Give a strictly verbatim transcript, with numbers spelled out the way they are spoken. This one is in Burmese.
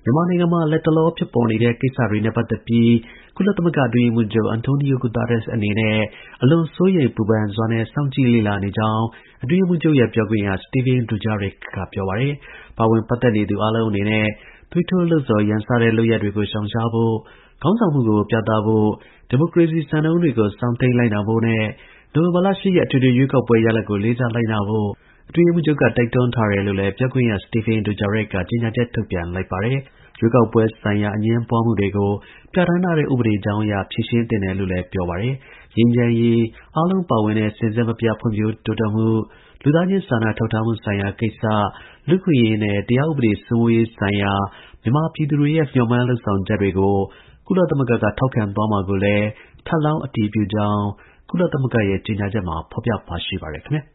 မြန်မာနိုင်ငံမှာ လတ်တလော ဖြစ်ပေါ်နေတဲ့ ကိစ္စတွေနဲ့ ပတ်သက်ပြီး ကုလသမဂ္ဂ အတွင်းရေးမှူးချုပ် Antonio Guterres အနေနဲ့ အလွန် စိုးရိမ်ပူပန်စွာနဲ့ စောင့်ကြည့်လေ့လာနေကြောင်း အတွင်းရေးမှူးချုပ်ရဲ့ ပြောခွင့်ရ Stéphane Dujarric က ပြောပါတယ်။ ပါဝင် ပတ်သက်နေသူ အားလုံးအနေနဲ့ သွေးထိုးလှုံ့ဆော် ရန်စတဲ့ လုပ်ရပ်တွေကို ရှောင်ရှားဖို့၊ ခေါင်းဆောင်မှုကို ပြသဖို့၊ ဒီမိုကရေစီ စံနှုန်းတွေကို စောင့်ထိန်း လိုက်နာဖို့နဲ့ နိုဝင်ဘာလ ၈ ရက် အထွေထွေ ရွေးကောက်ပွဲ ရလဒ်ကို လေးစားလိုက်နာဖို့ အတွင်းရေးမှူးချုပ်က တိုက်တွန်းထားတယ်လို့လည်း ပြောခွင့်ရ Stéphane Dujarric က ကြေညာချက် ထုတ်ပြန်လိုက်ပါတယ်။ ရွေးကောက်ပွဲဆိုင်ရာ အငြင်းပွားမှုတွေကို ပြဌာန်းထားတဲ့ ဥပဒေကြောင်းအရ ဖြေရှင်းသင့်တယ်လို့လည်း ပြောပါတယ်။ ငြိမ်းချမ်းရေး၊ အားလုံးပါဝင်တဲ့ စဉ်ဆက်မပြတ် ဖွံ့ဖြိုးတိုးတက်မှု၊ လူသားချင်း စာနာထောက်ထားမှုဆိုင်ရာကိစ္စ၊ လူ့အခွင့်အရေးနဲ့ တရားဥပဒေ စိုးမိုးရေးဆိုင်ရာ မြန်မာပြည်သူတွေရဲ့ မျှော်မှန်း လုပ်ဆောင်ချက်တွေကို ကုလသမဂ္ဂက ထောက်ခံသွားမှာကိုလည်း ထပ်လောင်း အတည်ပြုကြောင်း ကုလသမဂ္ဂရဲ့ ကြေညာချက်မှာ ဖော်ပြပါရှိပါတယ် ခင်ဗျာ။